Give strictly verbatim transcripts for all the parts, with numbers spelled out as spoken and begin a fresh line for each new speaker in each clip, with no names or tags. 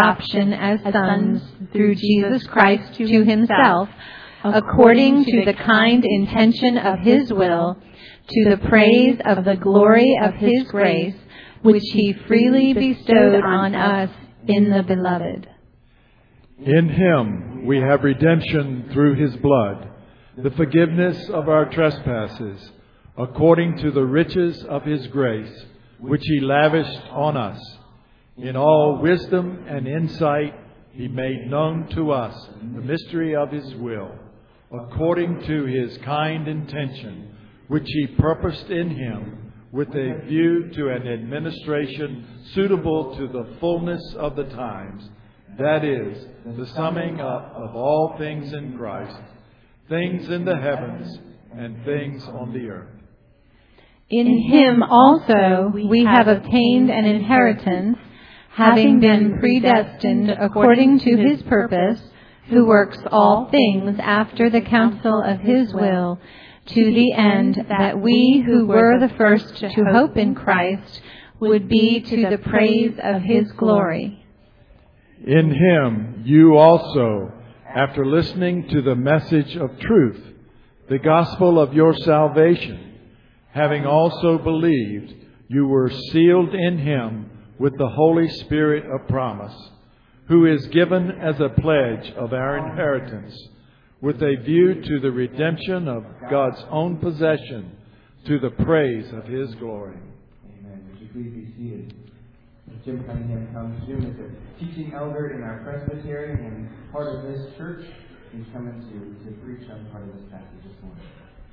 adoption as sons through Jesus Christ to himself, according to the kind intention of his will, to the praise of the glory of his grace, which he freely bestowed on us in the Beloved.
In him we have redemption through his blood, the forgiveness of our trespasses, according to the riches of his grace, which he lavished on us. In all wisdom and insight he made known to us the mystery of his will, according to his kind intention, which he purposed in him, with a view to an administration suitable to the fullness of the times, that is, the summing up of all things in Christ, things in the heavens and things on the earth.
In him also we have obtained an inheritance, having been predestined according to his purpose, who works all things after the counsel of his will, to the end that we who were the first to hope in Christ would be to the praise of his glory.
In him you also, after listening to the message of truth, the gospel of your salvation, having also believed, you were sealed in him with the Holy Spirit of promise, who is given as a pledge of our inheritance, with a view to the redemption of God's own possession, to the praise of his glory.
Amen. Would you please be seated? As Jim Cunningham comes, Jim is a teaching elder in our presbytery and part of this church. He's coming to, to preach on part of this passage this morning.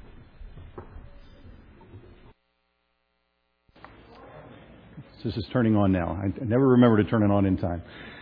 This is turning on now. I never remember to turn it on in time.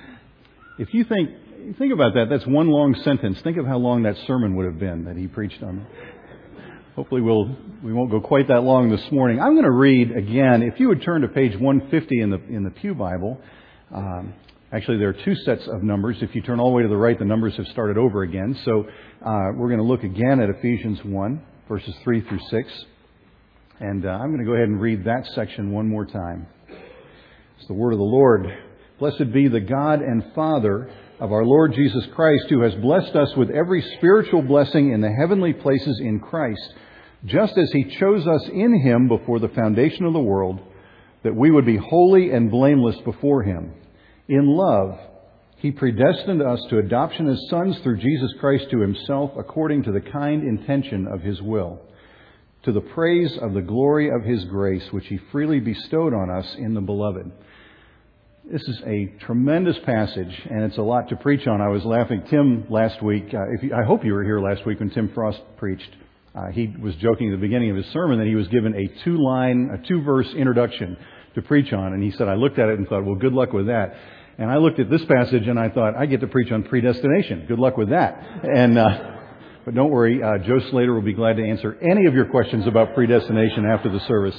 If you think think about that, that's one long sentence. Think of how long that sermon would have been that he preached on. Hopefully we'll we won't go quite that long this morning. I'm going to read again. If you would turn to page one fifty in the in the Pew Bible. Um, actually, there are two sets of numbers. If you turn all the way to the right, the numbers have started over again. So uh, we're going to look again at Ephesians one, verses three through six. And uh, I'm going to go ahead and read that section one more time. It's the word of the Lord. Blessed be the God and Father of our Lord Jesus Christ, who has blessed us with every spiritual blessing in the heavenly places in Christ, just as he chose us in him before the foundation of the world, that we would be holy and blameless before him. In love, he predestined us to adoption as sons through Jesus Christ to himself, according to the kind intention of his will, to the praise of the glory of his grace, which he freely bestowed on us in the Beloved. This is a tremendous passage, and it's a lot to preach on. I was laughing. Tim last week, uh, if you, I hope you were here last week when Tim Frost preached. Uh, he was joking at the beginning of his sermon that he was given a two-line, a two-verse introduction to preach on. And he said, I looked at it and thought, well, good luck with that. And I looked at this passage and I thought, I get to preach on predestination. Good luck with that. And uh, but don't worry, uh, Joe Slater will be glad to answer any of your questions about predestination after the service.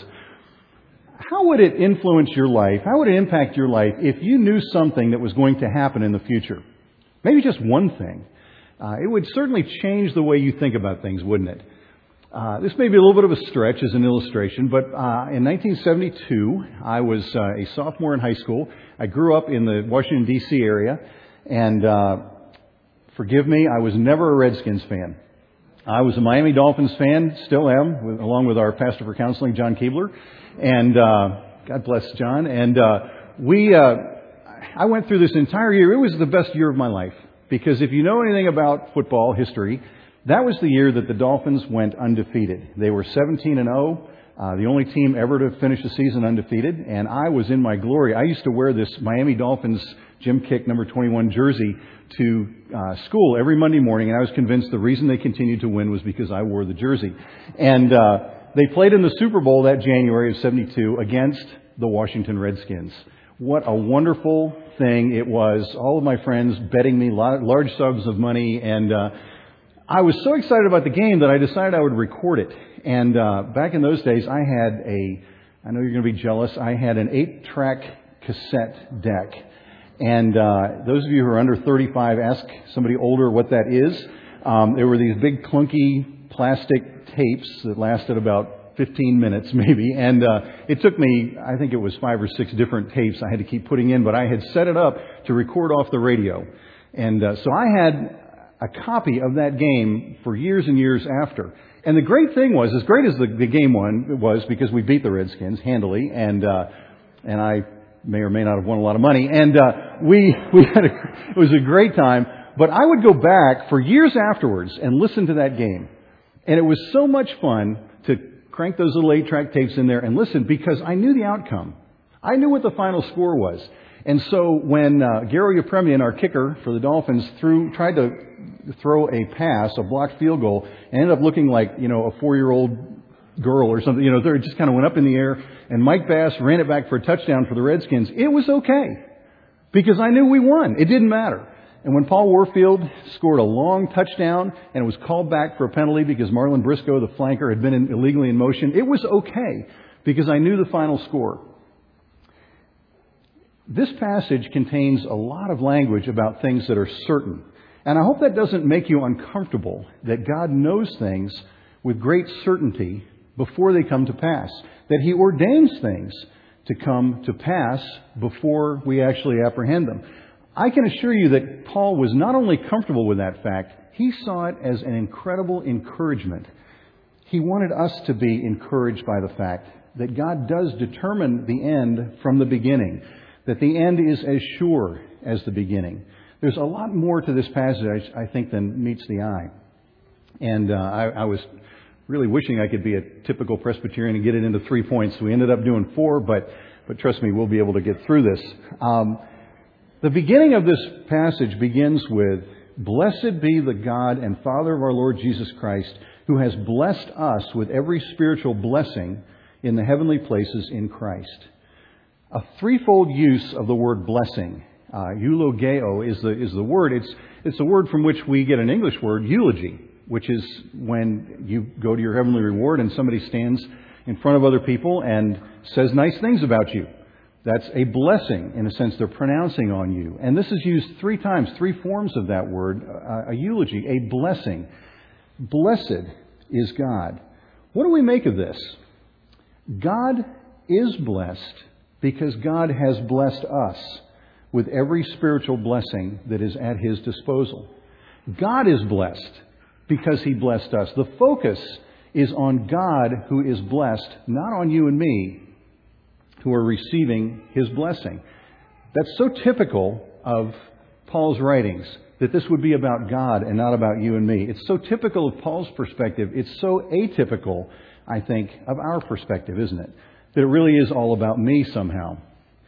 How would it influence your life? How would it impact your life if you knew something that was going to happen in the future? Maybe just one thing. Uh, it would certainly change the way you think about things, wouldn't it? Uh, this may be a little bit of a stretch as an illustration, but uh, in nineteen seventy-two, I was uh, a sophomore in high school. I grew up in the Washington, D C area, and uh, forgive me, I was never a Redskins fan. I was a Miami Dolphins fan, still am, with, along with our pastor for counseling, John Keebler. And uh, God bless John. And uh, we, uh, I went through this entire year. It was the best year of my life. Because if you know anything about football history, that was the year that the Dolphins went undefeated. They were seventeen and oh, uh, the only team ever to finish the season undefeated. And I was in my glory. I used to wear this Miami Dolphins Jim Kick number twenty-one jersey to uh, school every Monday morning. And I was convinced the reason they continued to win was because I wore the jersey. And uh, they played in the Super Bowl that January of seventy-two against the Washington Redskins. What a wonderful thing it was. All of my friends betting me large sums of money. And uh, I was so excited about the game that I decided I would record it. And uh, back in those days, I had a, I know you're going to be jealous, I had an eight-track cassette deck. And uh, those of you who are under thirty-five, ask somebody older what that is. Um, there were these big clunky plastic tapes that lasted about fifteen minutes maybe. And uh, it took me, I think it was five or six different tapes I had to keep putting in, but I had set it up to record off the radio. And uh, so I had a copy of that game for years and years after. And the great thing was, as great as the, the game one was, because we beat the Redskins handily, and uh, and I may or may not have won a lot of money, and uh, we we had a, it was a great time. But I would go back for years afterwards and listen to that game, and it was so much fun to crank those little eight-track tapes in there and listen, because I knew the outcome. I knew what the final score was. And so when uh, Garo Yepremian, our kicker for the Dolphins, threw tried to throw a pass, a blocked field goal, and ended up looking like, you know, a four-year-old girl or something, you know, it just kind of went up in the air, and Mike Bass ran it back for a touchdown for the Redskins. It was okay, because I knew we won. It didn't matter. And when Paul Warfield scored a long touchdown and it was called back for a penalty because Marlon Briscoe, the flanker, had been in, illegally in motion, it was okay, because I knew the final score. This passage contains a lot of language about things that are certain. And I hope that doesn't make you uncomfortable, that God knows things with great certainty before they come to pass, that He ordains things to come to pass before we actually apprehend them. I can assure you that Paul was not only comfortable with that fact, he saw it as an incredible encouragement. He wanted us to be encouraged by the fact that God does determine the end from the beginning, that the end is as sure as the beginning. There's a lot more to this passage, I think, than meets the eye. And uh, I, I was really wishing I could be a typical Presbyterian and get it into three points. We ended up doing four, but but trust me, we'll be able to get through this. Um, the beginning of this passage begins with, "Blessed be the God and Father of our Lord Jesus Christ, who has blessed us with every spiritual blessing in the heavenly places in Christ." A threefold use of the word blessing. Uh, eulogeo is the is the word. It's it's a word from which we get an English word, eulogy, which is when you go to your heavenly reward and somebody stands in front of other people and says nice things about you. That's a blessing, in a sense. They're pronouncing on you. And this is used three times, three forms of that word, uh, a eulogy, a blessing. Blessed is God. What do we make of this? God is blessed because God has blessed us with every spiritual blessing that is at His disposal. God is blessed because He blessed us. The focus is on God, who is blessed, not on you and me, who are receiving His blessing. That's so typical of Paul's writings, that this would be about God and not about you and me. It's so typical of Paul's perspective. It's so atypical, I think, of our perspective, isn't it? That it really is all about me somehow.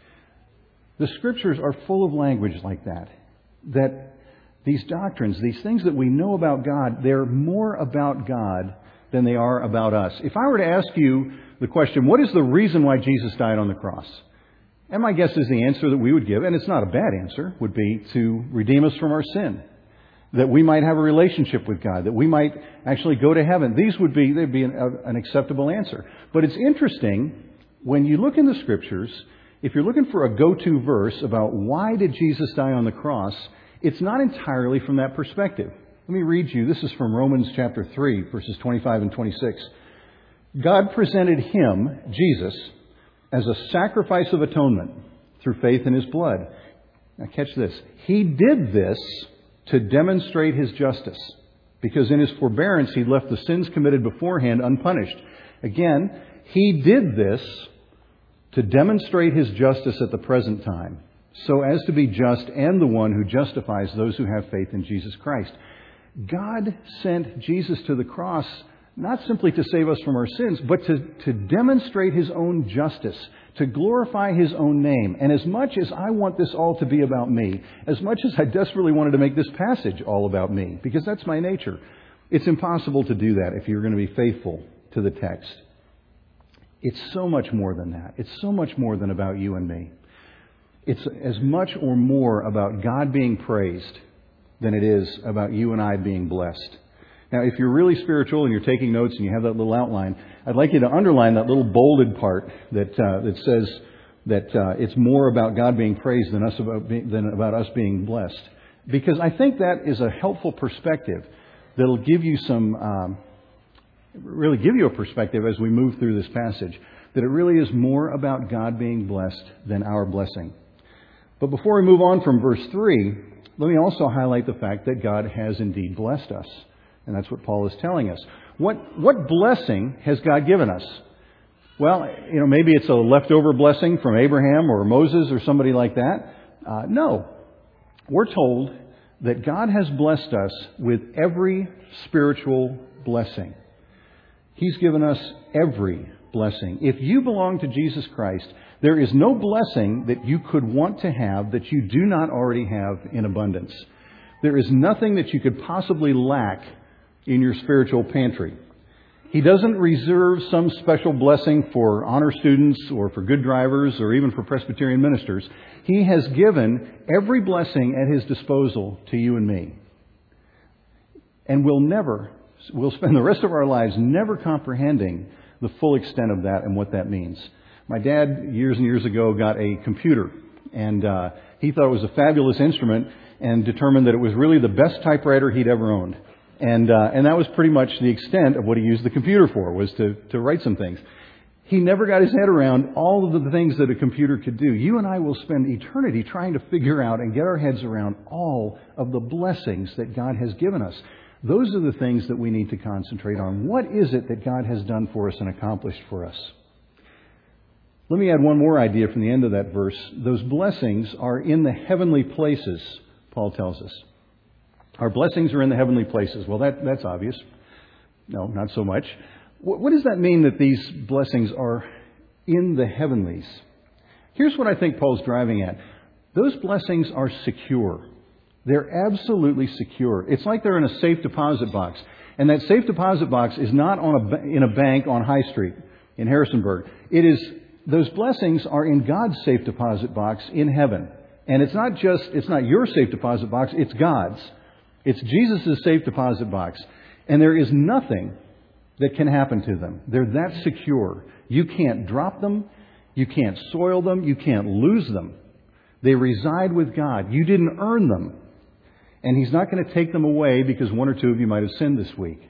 The Scriptures are full of language like that. That these doctrines, these things that we know about God, they're more about God than they are about us. If I were to ask you the question, what is the reason why Jesus died on the cross? And my guess is the answer that we would give, and it's not a bad answer, would be to redeem us from our sin. That we might have a relationship with God, that we might actually go to heaven. These would be, they'd be an, an acceptable answer. But it's interesting, when you look in the Scriptures, if you're looking for a go-to verse about why did Jesus die on the cross, it's not entirely from that perspective. Let me read you. This is from Romans chapter three, verses twenty-five and twenty-six. God presented Him, Jesus, as a sacrifice of atonement through faith in His blood. Now catch this. He did this to demonstrate His justice, because in His forbearance He left the sins committed beforehand unpunished. Again, He did this to demonstrate His justice at the present time, so as to be just and the one who justifies those who have faith in Jesus Christ. God sent Jesus to the cross not simply to save us from our sins, but to, to demonstrate His own justice, to glorify His own name. And as much as I want this all to be about me, as much as I desperately wanted to make this passage all about me, because that's my nature, it's impossible to do that if you're going to be faithful to the text. It's so much more than that. It's so much more than about you and me. It's as much or more about God being praised than it is about you and I being blessed. Now, if you're really spiritual and you're taking notes and you have that little outline, I'd like you to underline that little bolded part that uh, that says that uh, it's more about God being praised than us about being, than about us being blessed. Because I think that is a helpful perspective that'll give you some um, really give you a perspective as we move through this passage, that it really is more about God being blessed than our blessing. But before we move on from verse three, let me also highlight the fact that God has indeed blessed us. And that's what Paul is telling us. What, what blessing has God given us? Well, you know, maybe it's a leftover blessing from Abraham or Moses or somebody like that. Uh, no. We're told that God has blessed us with every spiritual blessing. He's given us every blessing. If you belong to Jesus Christ, there is no blessing that you could want to have that you do not already have in abundance. There is nothing that you could possibly lack in your spiritual pantry. He doesn't reserve some special blessing for honor students or for good drivers or even for Presbyterian ministers. He has given every blessing at His disposal to you and me. And we'll never, we'll spend the rest of our lives never comprehending the full extent of that and what that means. My dad, years and years ago, got a computer, and uh, he thought it was a fabulous instrument and determined that it was really the best typewriter he'd ever owned. And uh, and that was pretty much the extent of what he used the computer for, was to, to write some things. He never got his head around all of the things that a computer could do. You and I will spend eternity trying to figure out and get our heads around all of the blessings that God has given us. Those are the things that we need to concentrate on. What is it that God has done for us and accomplished for us? Let me add one more idea from the end of that verse. Those blessings are in the heavenly places, Paul tells us. Our blessings are in the heavenly places. Well, that, that's obvious. No, not so much. What, what does that mean that these blessings are in the heavenlies? Here's what I think Paul's driving at. Those blessings are secure. They're absolutely secure. It's like they're in a safe deposit box. And that safe deposit box is not on a, in a bank on High Street in Harrisonburg. It is, those blessings are in God's safe deposit box in heaven. And it's not just, it's not your safe deposit box, it's God's. It's Jesus' safe deposit box. And there is nothing that can happen to them. They're that secure. You can't drop them. You can't soil them. You can't lose them. They reside with God. You didn't earn them. And He's not going to take them away because one or two of you might have sinned this week.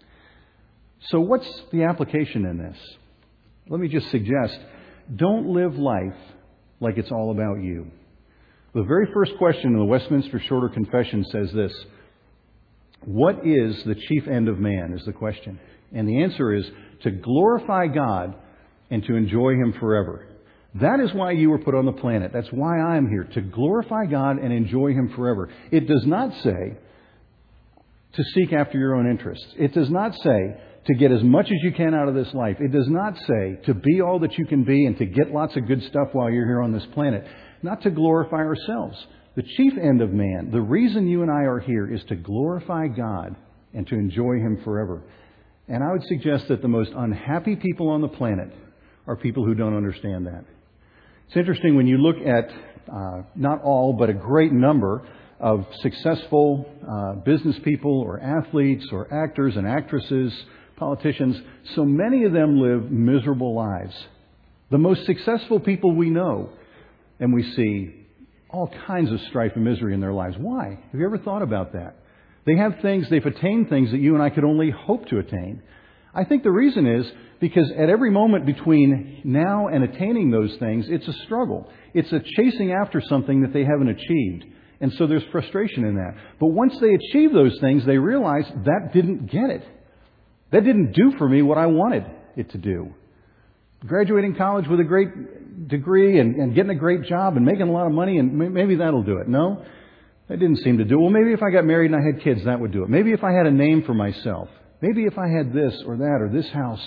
So what's the application in this? Let me just suggest, don't live life like it's all about you. The very first question in the Westminster Shorter Confession says this: what is the chief end of man, is the question. And the answer is to glorify God and to enjoy Him forever. That is why you were put on the planet. That's why I'm here, to glorify God and enjoy Him forever. It does not say to seek after your own interests. It does not say to get as much as you can out of this life. It does not say to be all that you can be and to get lots of good stuff while you're here on this planet. Not to glorify ourselves. The chief end of man, the reason you and I are here, is to glorify God and to enjoy Him forever. And I would suggest that the most unhappy people on the planet are people who don't understand that. It's interesting when you look at, uh, not all, but a great number of successful uh, business people or athletes or actors and actresses, politicians, so many of them live miserable lives. The most successful people we know, and we see all kinds of strife and misery in their lives. Why? Have you ever thought about that? They have things, they've attained things that you and I could only hope to attain. I think the reason is because at every moment between now and attaining those things, it's a struggle. It's a chasing after something that they haven't achieved. And so there's frustration in that. But once they achieve those things, they realize that didn't get it. That didn't do for me what I wanted it to do. Graduating college with a great degree and, and getting a great job and making a lot of money, and maybe that'll do it. No, that didn't seem to do it. Well, maybe if I got married and I had kids, that would do it. Maybe if I had a name for myself. Maybe if I had this or that or this house.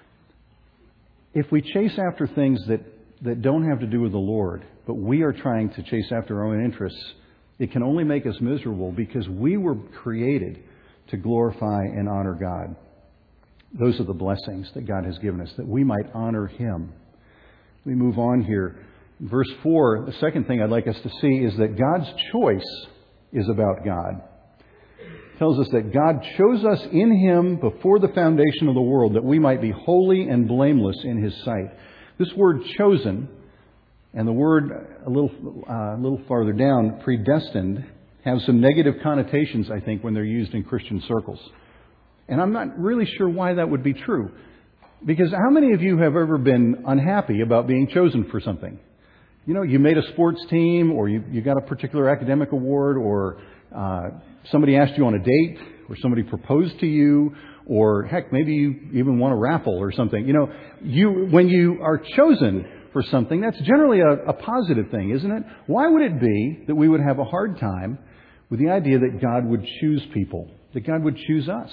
If we chase after things that, that don't have to do with the Lord, but we are trying to chase after our own interests, it can only make us miserable because we were created to glorify and honor God. Those are the blessings that God has given us, that we might honor Him. We move on here. Verse four, the second thing I'd like us to see is that God's choice is about God. It tells us that God chose us in Him before the foundation of the world, that we might be holy and blameless in His sight. This word chosen, and the word a little, uh, a little farther down, predestined, have some negative connotations, I think, when they're used in Christian circles. And I'm not really sure why that would be true. Because how many of you have ever been unhappy about being chosen for something? You know, you made a sports team, or you, you got a particular academic award, or uh, somebody asked you on a date, or somebody proposed to you, or heck, maybe you even won a raffle or something. You know, you when you are chosen for something, that's generally a, a positive thing, isn't it? Why would it be that we would have a hard time with the idea that God would choose people, that God would choose us?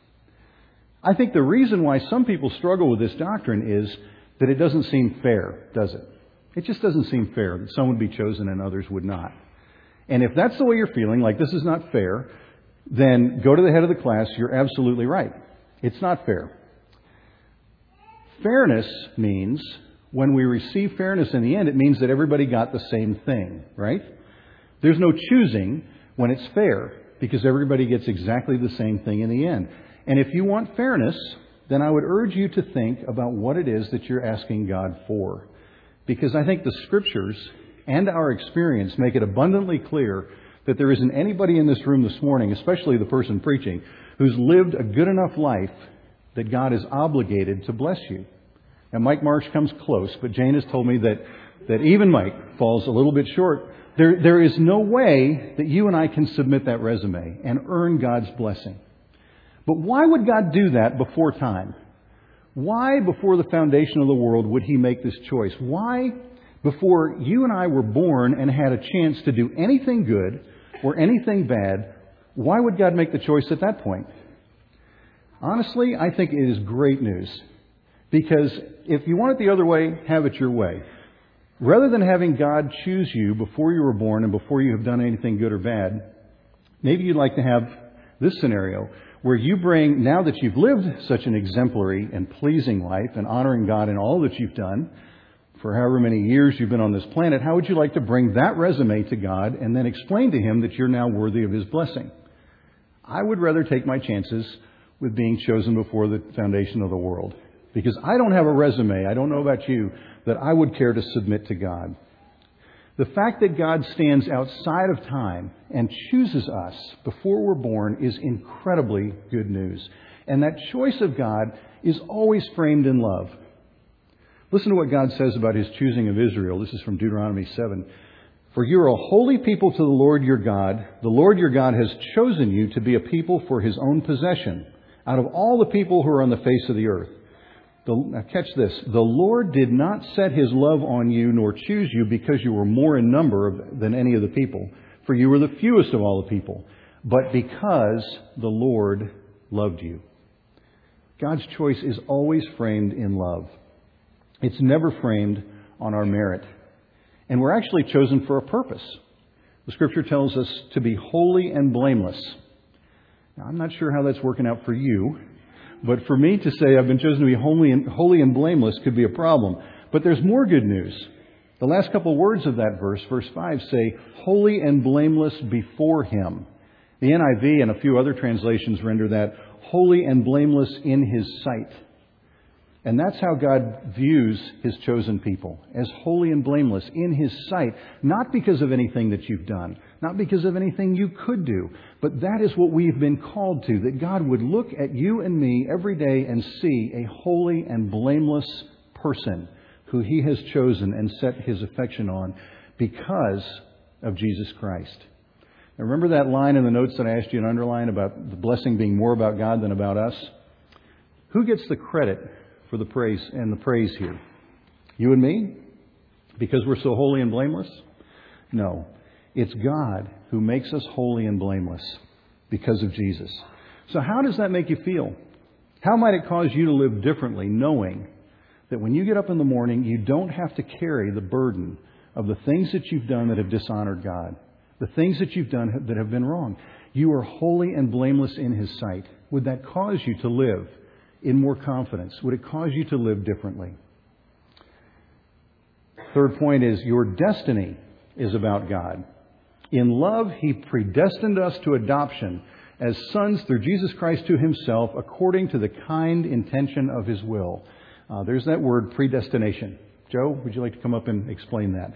I think the reason why some people struggle with this doctrine is that it doesn't seem fair, does it? It just doesn't seem fair that some would be chosen and others would not. And if that's the way you're feeling, like this is not fair, then go to the head of the class. You're absolutely right. It's not fair. Fairness means when we receive fairness in the end, it means that everybody got the same thing, right? There's no choosing when it's fair because everybody gets exactly the same thing in the end. And if you want fairness, then I would urge you to think about what it is that you're asking God for. Because I think the Scriptures and our experience make it abundantly clear that there isn't anybody in this room this morning, especially the person preaching, who's lived a good enough life that God is obligated to bless you. Now, Mike Marsh comes close, but Jane has told me that, that even Mike falls a little bit short. There, there is no way that you and I can submit that resume and earn God's blessing. But why would God do that before time? Why, before the foundation of the world, would He make this choice? Why, before you and I were born and had a chance to do anything good or anything bad, why would God make the choice at that point? Honestly, I think it is great news. Because if you want it the other way, have it your way. Rather than having God choose you before you were born and before you have done anything good or bad, maybe you'd like to have this scenario where you bring, now that you've lived such an exemplary and pleasing life and honoring God in all that you've done, for however many years you've been on this planet, how would you like to bring that resume to God and then explain to Him that you're now worthy of His blessing? I would rather take my chances with being chosen before the foundation of the world. Because I don't have a resume, I don't know about you, that I would care to submit to God. The fact that God stands outside of time and chooses us before we're born is incredibly good news. And that choice of God is always framed in love. Listen to what God says about His choosing of Israel. This is from Deuteronomy seven. For you are a holy people to the Lord your God. The Lord your God has chosen you to be a people for His own possession out of all the people who are on the face of the earth. The, now catch this. The Lord did not set His love on you nor choose you because you were more in number of, than any of the people, for you were the fewest of all the people, but because the Lord loved you. God's choice is always framed in love. It's never framed on our merit. And we're actually chosen for a purpose. The Scripture tells us to be holy and blameless. Now, I'm not sure how that's working out for you. But for me to say I've been chosen to be holy and, holy and blameless could be a problem. But there's more good news. The last couple words of that verse, verse five, say, holy and blameless before Him. The N I V and a few other translations render that, holy and blameless in His sight. And that's how God views His chosen people, as holy and blameless in His sight, not because of anything that you've done, not because of anything you could do, but that is what we've been called to, that God would look at you and me every day and see a holy and blameless person who He has chosen and set His affection on because of Jesus Christ. Now, remember that line in the notes that I asked you to underline about the blessing being more about God than about us? Who gets the credit for the praise and the praise here? You and me? Because we're so holy and blameless? No. It's God who makes us holy and blameless because of Jesus. So how does that make you feel? How might it cause you to live differently, knowing that when you get up in the morning, you don't have to carry the burden of the things that you've done that have dishonored God, the things that you've done that have been wrong? You are holy and blameless in His sight. Would that cause you to live in more confidence? Would it cause you to live differently? Third point is your destiny is about God. In love, He predestined us to adoption as sons through Jesus Christ to Himself according to the kind intention of His will. Uh, there's that word, predestination. Joe, would you like to come up and explain that?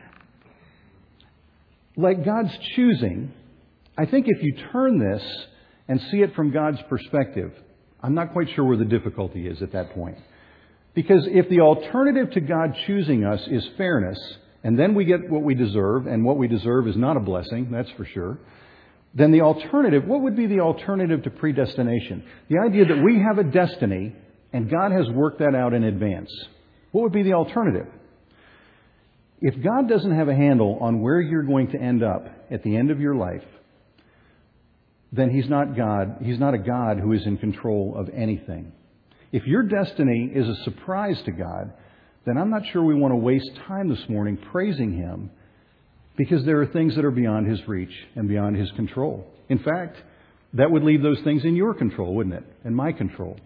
Like God's choosing, I think if you turn this and see it from God's perspective, I'm not quite sure where the difficulty is at that point. Because if the alternative to God choosing us is fairness, and then we get what we deserve, and what we deserve is not a blessing, that's for sure, then the alternative, what would be the alternative to predestination? The idea that we have a destiny, and God has worked that out in advance. What would be the alternative? If God doesn't have a handle on where you're going to end up at the end of your life, then He's not God. He's not a God who is in control of anything. If your destiny is a surprise to God, then I'm not sure we want to waste time this morning praising Him, because there are things that are beyond His reach and beyond His control. In fact, that would leave those things in your control, wouldn't it? And my control.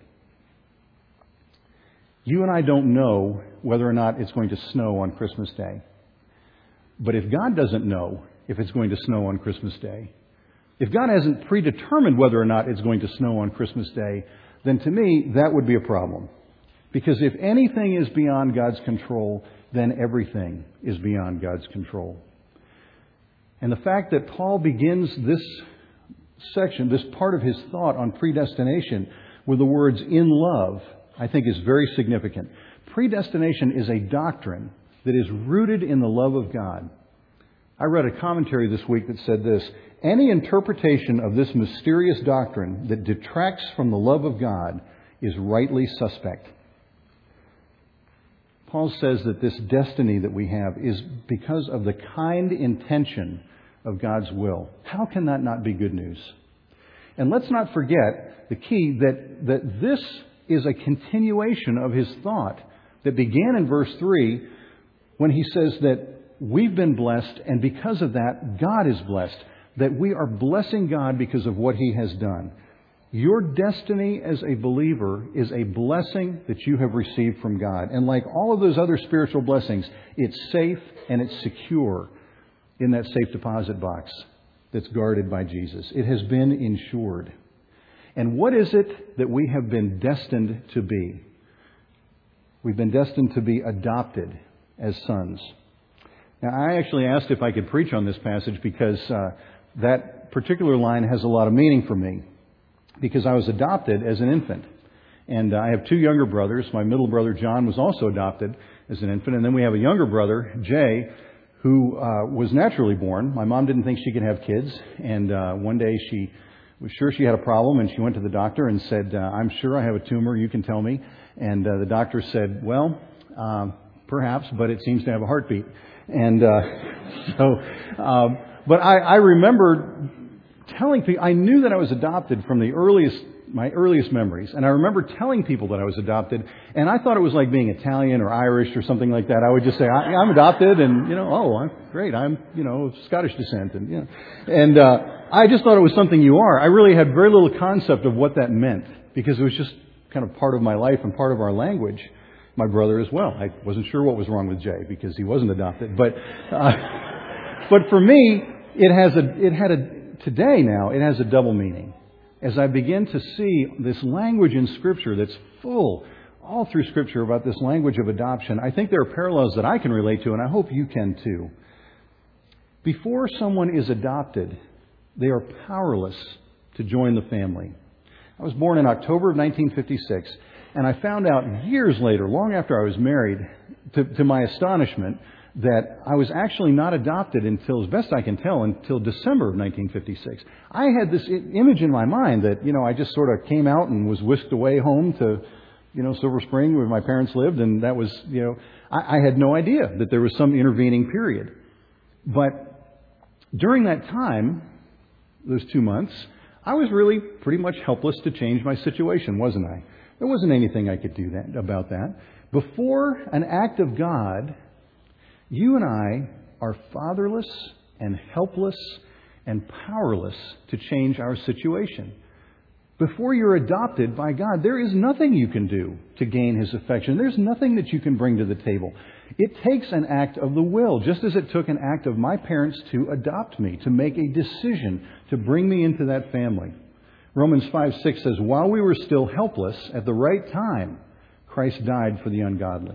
You and I don't know whether or not it's going to snow on Christmas Day. But if God doesn't know if it's going to snow on Christmas Day, if God hasn't predetermined whether or not it's going to snow on Christmas Day, then to me, that would be a problem. Because if anything is beyond God's control, then everything is beyond God's control. And the fact that Paul begins this section, this part of his thought on predestination with the words "in love," I think is very significant. Predestination is a doctrine that is rooted in the love of God. I read a commentary this week that said this: any interpretation of this mysterious doctrine that detracts from the love of God is rightly suspect. Paul says that this destiny that we have is because of the kind intention of God's will. How can that not be good news? And let's not forget the key that, that this is a continuation of his thought that began in verse three when he says that we've been blessed, and because of that, God is blessed. That we are blessing God because of what He has done. Your destiny as a believer is a blessing that you have received from God. And like all of those other spiritual blessings, it's safe and it's secure in that safe deposit box that's guarded by Jesus. It has been insured. And what is it that we have been destined to be? We've been destined to be adopted as sons. Now, I actually asked if I could preach on this passage because uh, that particular line has a lot of meaning for me. Because I was adopted as an infant. And uh, I have two younger brothers. My middle brother, John, was also adopted as an infant. And then we have a younger brother, Jay, who uh, was naturally born. My mom didn't think she could have kids. And uh, one day she was sure she had a problem, and she went to the doctor and said, uh, I'm sure I have a tumor, you can tell me. And uh, the doctor said, well, uh, perhaps, but it seems to have a heartbeat. And uh, so, um, but I, I remember telling people, I knew that I was adopted from the earliest, my earliest memories. And I remember telling people that I was adopted, and I thought it was like being Italian or Irish or something like that. I would just say, I, I'm adopted, and, you know, oh, I'm great. I'm, you know, of Scottish descent. And, you know, and, uh, I just thought it was something you are. I really had very little concept of what that meant because it was just kind of part of my life and part of our language. My brother as well. I wasn't sure what was wrong with Jay because he wasn't adopted. But, uh, but for me, it has a, it had a, today now, it has a double meaning. As I begin to see this language in Scripture that's full, all through Scripture about this language of adoption, I think there are parallels that I can relate to, and I hope you can too. Before someone is adopted, they are powerless to join the family. I was born in October of nineteen fifty-six, and I found out years later, long after I was married, to, to my astonishment, that I was actually not adopted until, as best I can tell, until December of nineteen fifty-six. I had this image in my mind that, you know, I just sort of came out and was whisked away home to, you know, Silver Spring where my parents lived, and that was, you know, I, I had no idea that there was some intervening period. But during that time, those two months, I was really pretty much helpless to change my situation, wasn't I? There wasn't anything I could do that, about that. Before an act of God, you and I are fatherless and helpless and powerless to change our situation. Before you're adopted by God, there is nothing you can do to gain His affection. There's nothing that you can bring to the table. It takes an act of the will, just as it took an act of my parents to adopt me, to make a decision to bring me into that family. Romans five six says, while we were still helpless, at the right time, Christ died for the ungodly.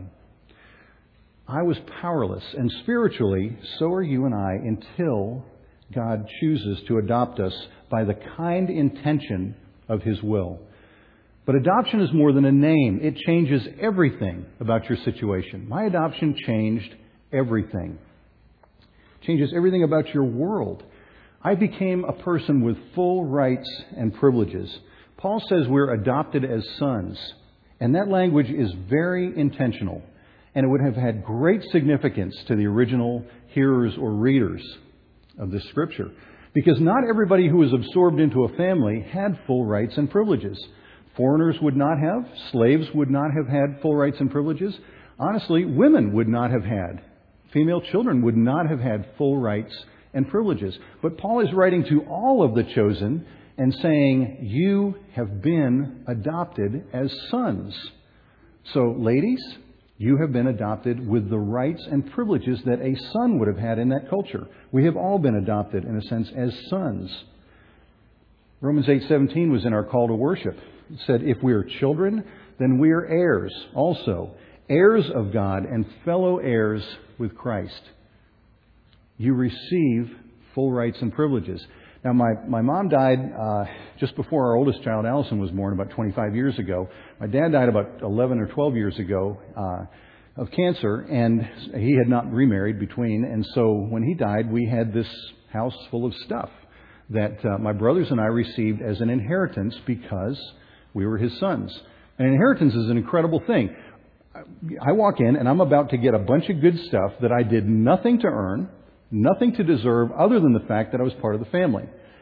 I was powerless, and spiritually, so are you and I, until God chooses to adopt us by the kind intention of His will. But adoption is more than a name. It changes everything about your situation. My adoption changed everything. It changes everything about your world. I became a person with full rights and privileges. Paul says we're adopted as sons. And that language is very intentional. And it would have had great significance to the original hearers or readers of this scripture. Because not everybody who was absorbed into a family had full rights and privileges. Foreigners would not have. Slaves would not have had full rights and privileges. Honestly, women would not have had. Female children would not have had full rights and privileges. But Paul is writing to all of the chosen and saying, you have been adopted as sons. So, ladies, you have been adopted with the rights and privileges that a son would have had in that culture. We have all been adopted, in a sense, as sons. Romans eight seventeen was in our call to worship. It said, if we are children, then we are heirs also, heirs of God and fellow heirs with Christ. You receive full rights and privileges. Now, my, my mom died uh, just before our oldest child, Allison, was born about twenty-five years ago. My dad died about eleven or twelve years ago uh, of cancer, and he had not remarried between. And so when he died, we had this house full of stuff that uh, my brothers and I received as an inheritance because we were his sons. And inheritance is an incredible thing. I walk in and I'm about to get a bunch of good stuff that I did nothing to earn, nothing to deserve other than the fact that I was part of the family.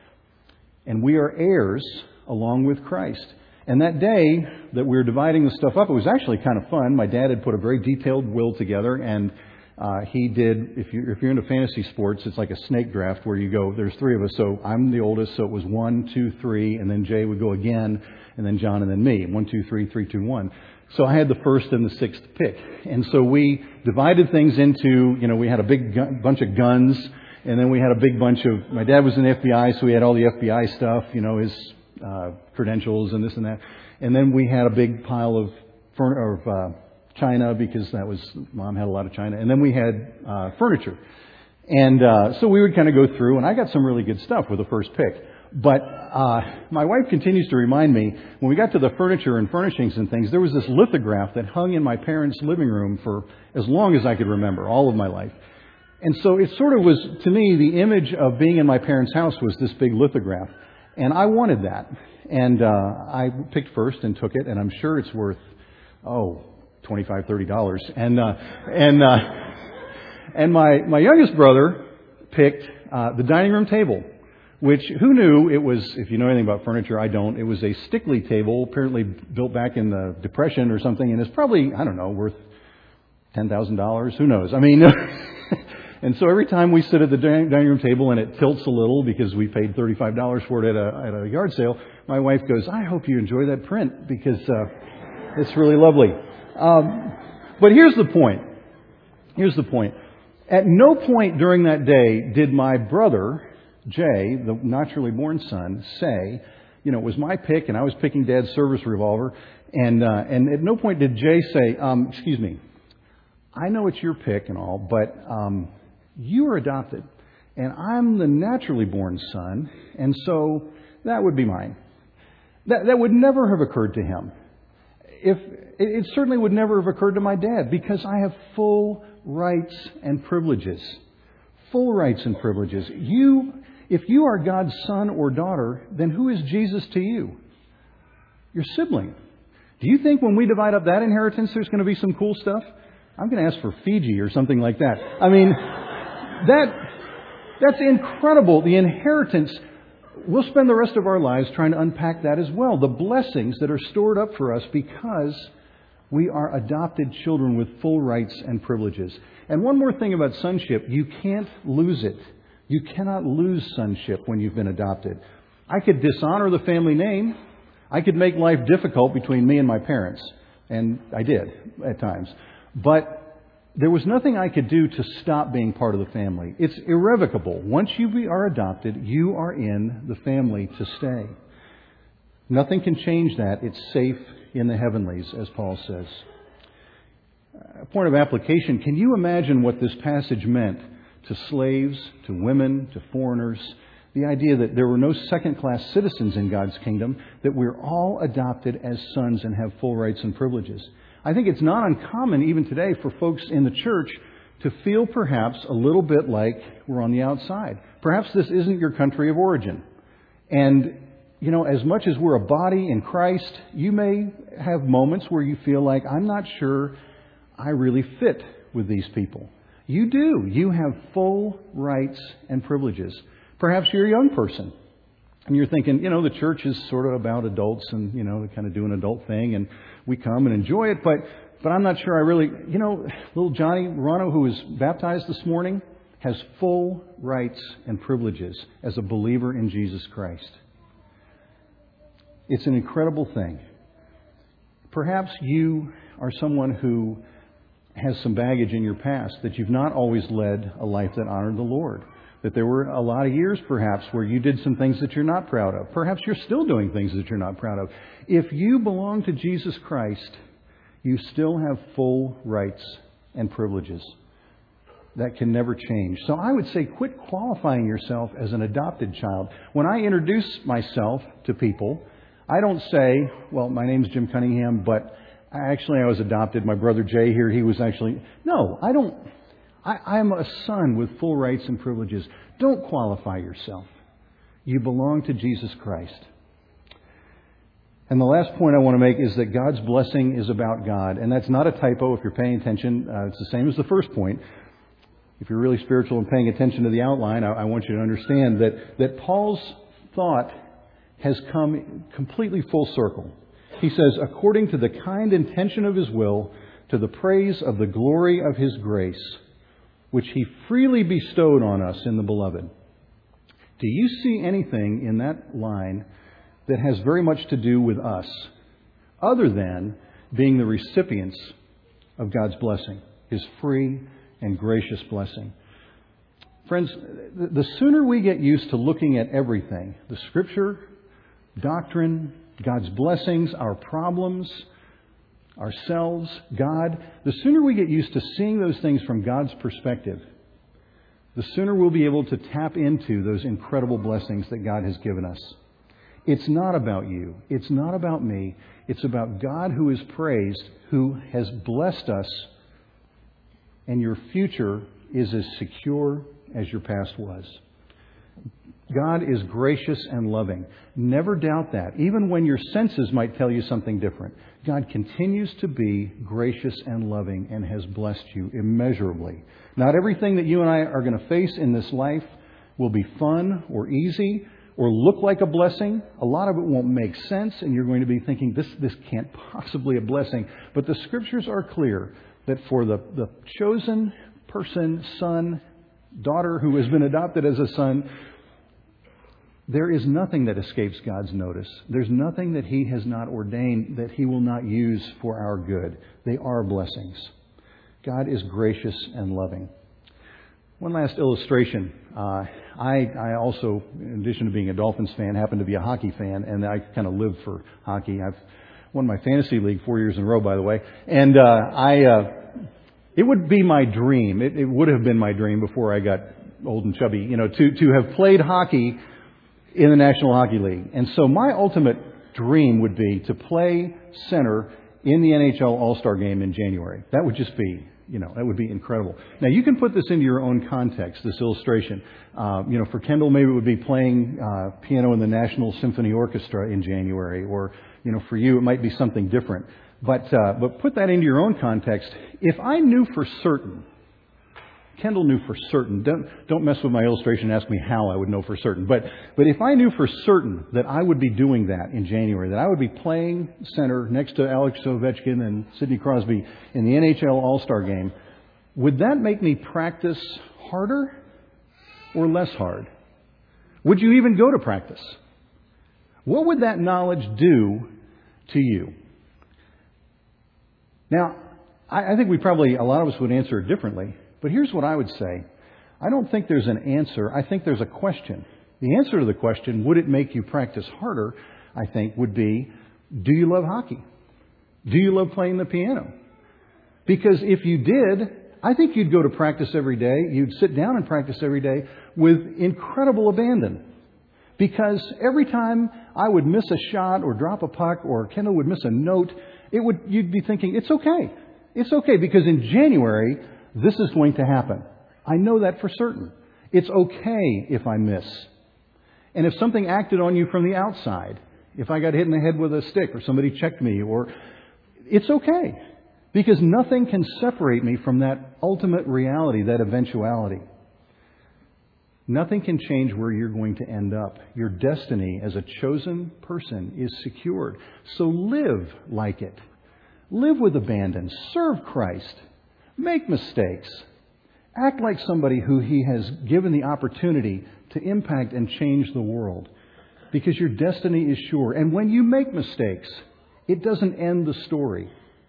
And we are heirs along with Christ. And that day that we were dividing the stuff up, it was actually kind of fun. My dad had put a very detailed will together, and uh, he did, if you're, if you're into fantasy sports, it's like a snake draft where you go, there's three of us, so I'm the oldest, so it was one, two, three, and then Jay would go again, and then John, and then me. One, two, three, three, two, one. So I had the first and the sixth pick. And so we divided things into, you know, we had a big gun, bunch of guns, and then we had a big bunch of, my dad was in the F B I, so we had all the F B I stuff, you know, his uh, credentials and this and that. And then we had a big pile of, furn- of uh, china, because that was, Mom had a lot of china. And then we had uh, furniture. And uh, so we would kind of go through, and I got some really good stuff with the first pick. But uh, my wife continues to remind me, when we got to the furniture and furnishings and things, there was this lithograph that hung in my parents' living room for as long as I could remember, all of my life. And so it sort of was, to me, the image of being in my parents' house was this big lithograph. And I wanted that. And uh, I picked first and took it, and I'm sure it's worth, oh, twenty-five dollars, thirty dollars. And uh, and uh, and my, my youngest brother picked uh, the dining room table. Which, who knew it was, if you know anything about furniture, I don't, it was a Stickley table, apparently built back in the Depression or something, and it's probably, I don't know, worth ten thousand dollars, who knows? I mean, and so every time we sit at the dining room table and it tilts a little because we paid thirty-five dollars for it at a, at a yard sale, my wife goes, I hope you enjoy that print because uh, it's really lovely. Um, but here's the point. Here's the point. At no point during that day did my brother, Jay, the naturally born son, say, you know, it was my pick and I was picking Dad's service revolver. And uh, and at no point did Jay say, um, excuse me, I know it's your pick and all, but um, you are adopted. And I'm the naturally born son, and so that would be mine. That, that would never have occurred to him. If it certainly would never have occurred to my dad, because I have full rights and privileges. Full rights and privileges. You... If you are God's son or daughter, then who is Jesus to you? Your sibling. Do you think when we divide up that inheritance, there's going to be some cool stuff? I'm going to ask for Fiji or something like that. I mean, that that's incredible. The inheritance, we'll spend the rest of our lives trying to unpack that as well. The blessings that are stored up for us because we are adopted children with full rights and privileges. And one more thing about sonship, you can't lose it. You cannot lose sonship when you've been adopted. I could dishonor the family name. I could make life difficult between me and my parents. And I did at times. But there was nothing I could do to stop being part of the family. It's irrevocable. Once you are adopted, you are in the family to stay. Nothing can change that. It's safe in the heavenlies, as Paul says. A point of application, can you imagine what this passage meant to slaves, to women, to foreigners, The idea that there were no second-class citizens in God's kingdom, that we're all adopted as sons and have full rights and privileges. I think it's not uncommon even today for folks in the church to feel perhaps a little bit like we're on the outside. Perhaps this isn't your country of origin. And, you know, as much as we're a body in Christ, you may have moments where you feel like, I'm not sure I really fit with these people. You do. You have full rights and privileges. Perhaps you're a young person and you're thinking, you know, the church is sort of about adults and, you know, they kind of do an adult thing and we come and enjoy it, but But I'm not sure I really, you know, little Johnny Rano, who was baptized this morning, has full rights and privileges as a believer in Jesus Christ. It's an incredible thing. Perhaps you are someone who has some baggage in your past, that you've not always led a life that honored the Lord. That there were a lot of years, perhaps, where you did some things that you're not proud of. Perhaps you're still doing things that you're not proud of. If you belong to Jesus Christ, you still have full rights and privileges. That can never change. So I would say quit qualifying yourself as an adopted child. When I introduce myself to people, I don't say, well, my name's Jim Cunningham, but actually I was adopted. My brother Jay here, he was actually... No, I don't... I, I'm a son with full rights and privileges. Don't qualify yourself. You belong to Jesus Christ. And the last point I want to make is that God's blessing is about God. And that's not a typo if you're paying attention. Uh, it's the same as the first point. If you're really spiritual and paying attention to the outline, I, I want you to understand that, that Paul's thought has come completely full circle. He says, according to the kind intention of His will, to the praise of the glory of His grace, which He freely bestowed on us in the Beloved. Do you see anything in that line that has very much to do with us, other than being the recipients of God's blessing, His free and gracious blessing? Friends, the sooner we get used to looking at everything, the Scripture, doctrine, God's blessings, our problems, ourselves, God, the sooner we get used to seeing those things from God's perspective, the sooner we'll be able to tap into those incredible blessings that God has given us. It's not about you. It's not about me. It's about God who is praised, who has blessed us, and your future is as secure as your past was. God is gracious and loving. Never doubt that. Even when your senses might tell you something different, God continues to be gracious and loving and has blessed you immeasurably. Not everything that you and I are going to face in this life will be fun or easy or look like a blessing. A lot of it won't make sense, and you're going to be thinking, this this can't possibly be a blessing. But the Scriptures are clear that for the, the chosen person, son, daughter who has been adopted as a son, there is nothing that escapes God's notice. There's nothing that He has not ordained that He will not use for our good. They are blessings. God is gracious and loving. One last illustration. Uh, I, I also, in addition to being a Dolphins fan, happen to be a hockey fan, and I kind of live for hockey. I've won my fantasy league four years in a row, by the way. And uh, I, uh, it would be my dream. It, it would have been my dream before I got old and chubby, you know, to to have played hockey in the National Hockey League. And so my ultimate dream would be to play center in the N H L All-Star Game in January. That would just be, you know, that would be incredible. Now, you can put this into your own context, this illustration. Uh, you know, for Kendall, maybe it would be playing uh, piano in the National Symphony Orchestra in January. Or, you know, for you, it might be something different. But, uh, but put that into your own context. If I knew for certain, Kendall knew for certain, don't, don't mess with my illustration and ask me how I would know for certain. But, but if I knew for certain that I would be doing that in January, that I would be playing center next to Alex Ovechkin and Sidney Crosby in the N H L All-Star Game, would that make me practice harder or less hard? Would you even go to practice? What would that knowledge do to you? Now, I, I think we probably, a lot of us would answer it differently. But here's what I would say. I don't think there's an answer. I think there's a question. The answer to the question, would it make you practice harder, I think, would be, do you love hockey? Do you love playing the piano? Because if you did, I think you'd go to practice every day. You'd sit down and practice every day with incredible abandon. Because every time I would miss a shot or drop a puck or Kendall would miss a note, it would you'd be thinking, it's okay. It's okay because in January, this is going to happen. I know that for certain. It's okay if I miss. And if something acted on you from the outside, if I got hit in the head with a stick or somebody checked me, or it's okay. Because nothing can separate me from that ultimate reality, that eventuality. Nothing can change where you're going to end up. Your destiny as a chosen person is secured. So live like it. Live with abandon. Serve Christ. Make mistakes. Act like somebody who He has given the opportunity to impact and change the world. Because your destiny is sure. And when you make mistakes, it doesn't end the story.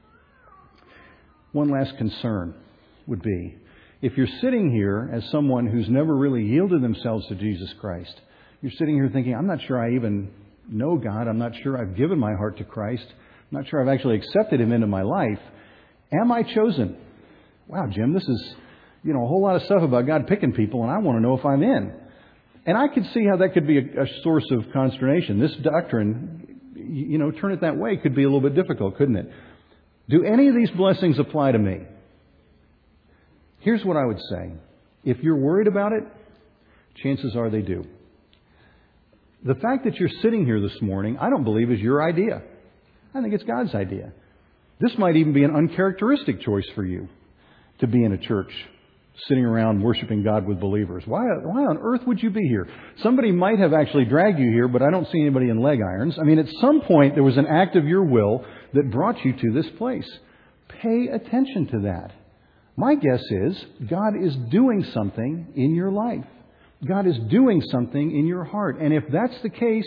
One last concern would be, if you're sitting here as someone who's never really yielded themselves to Jesus Christ, you're sitting here thinking, I'm not sure I even know God. I'm not sure I've given my heart to Christ. I'm not sure I've actually accepted Him into my life. Am I chosen? Wow, Jim, this is, you know, a whole lot of stuff about God picking people, and I want to know if I'm in. And I could see how that could be a, a source of consternation. This doctrine, you know, turn it that way could be a little bit difficult, couldn't it? Do any of these blessings apply to me? Here's what I would say. If you're worried about it, chances are they do. The fact that you're sitting here this morning, I don't believe is your idea. I think it's God's idea. This might even be an uncharacteristic choice for you to be in a church, sitting around worshiping God with believers. Why, why on earth would you be here? Somebody might have actually dragged you here, but I don't see anybody in leg irons. I mean, at some point, there was an act of your will that brought you to this place. Pay attention to that. My guess is God is doing something in your life. God is doing something in your heart. And if that's the case,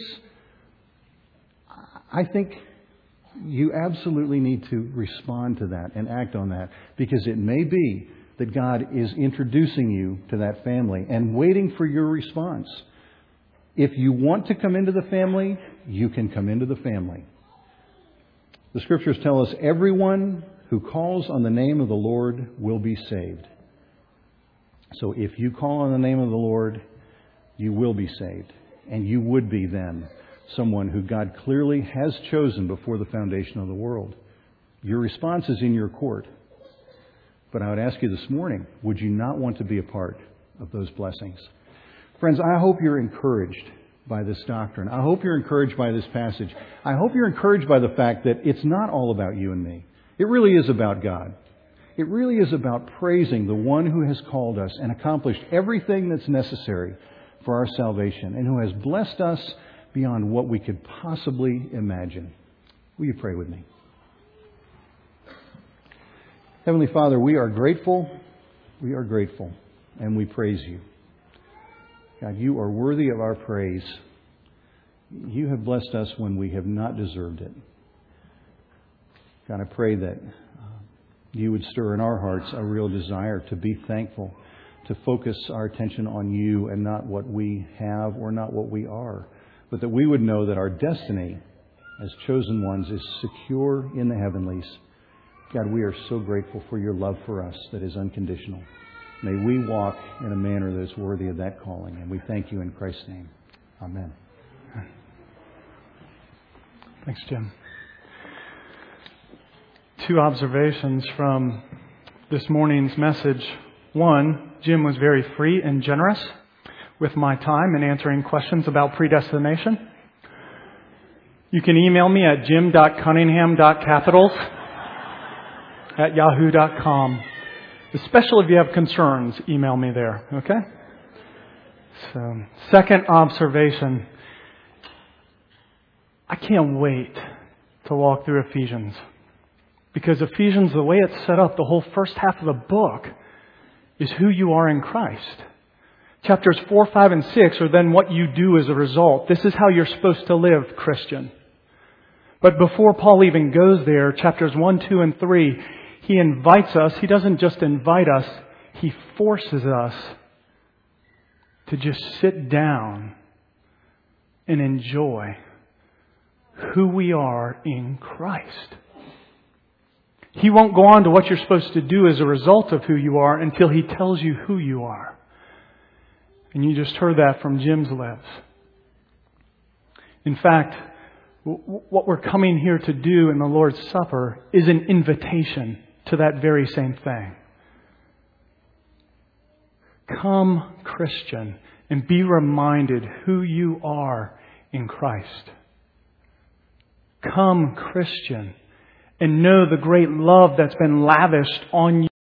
I think you absolutely need to respond to that and act on that, because it may be that God is introducing you to that family and waiting for your response. If you want to come into the family, you can come into the family. The Scriptures tell us everyone who calls on the name of the Lord will be saved. So if you call on the name of the Lord, you will be saved. And you would be then someone who God clearly has chosen before the foundation of the world. Your response is in your court. But I would ask you this morning, would you not want to be a part of those blessings? Friends, I hope you're encouraged by this doctrine. I hope you're encouraged by this passage. I hope you're encouraged by the fact that it's not all about you and me. It really is about God. It really is about praising the one who has called us and accomplished everything that's necessary for our salvation, and who has blessed us beyond what we could possibly imagine. Will you pray with me? Heavenly Father, we are grateful. We are grateful, and we praise you. God, you are worthy of our praise. You have blessed us when we have not deserved it. God, I pray that uh, you would stir in our hearts a real desire to be thankful, to focus our attention on you and not what we have or not what we are, but that we would know that our destiny as chosen ones is secure in the heavenlies. God, we are so grateful for your love for us that is unconditional. May we walk in a manner that is worthy of that calling. And we thank you in Christ's name. Amen.
Thanks, Jim. Two observations from this morning's message. One, Jim was very free and generous with my time in answering questions about predestination. You can email me at jim dot cunningham dot capitals at yahoo dot com. Especially if you have concerns, email me there, okay? So, second observation. I can't wait to walk through Ephesians. Because Ephesians, the way it's set up, the whole first half of the book is who you are in Christ. Chapters four, five, and six are then what you do as a result. This is how you're supposed to live, Christian. But before Paul even goes there, chapters one, two, and three, he invites us. He doesn't just invite us. He forces us to just sit down and enjoy who we are in Christ. He won't go on to what you're supposed to do as a result of who you are until He tells you who you are. And you just heard that from Jim's lips. In fact, what we're coming here to do in the Lord's Supper is an invitation to that very same thing. Come, Christian, and be reminded who you are in Christ. Come, Christian, and know the great love that's been lavished on you.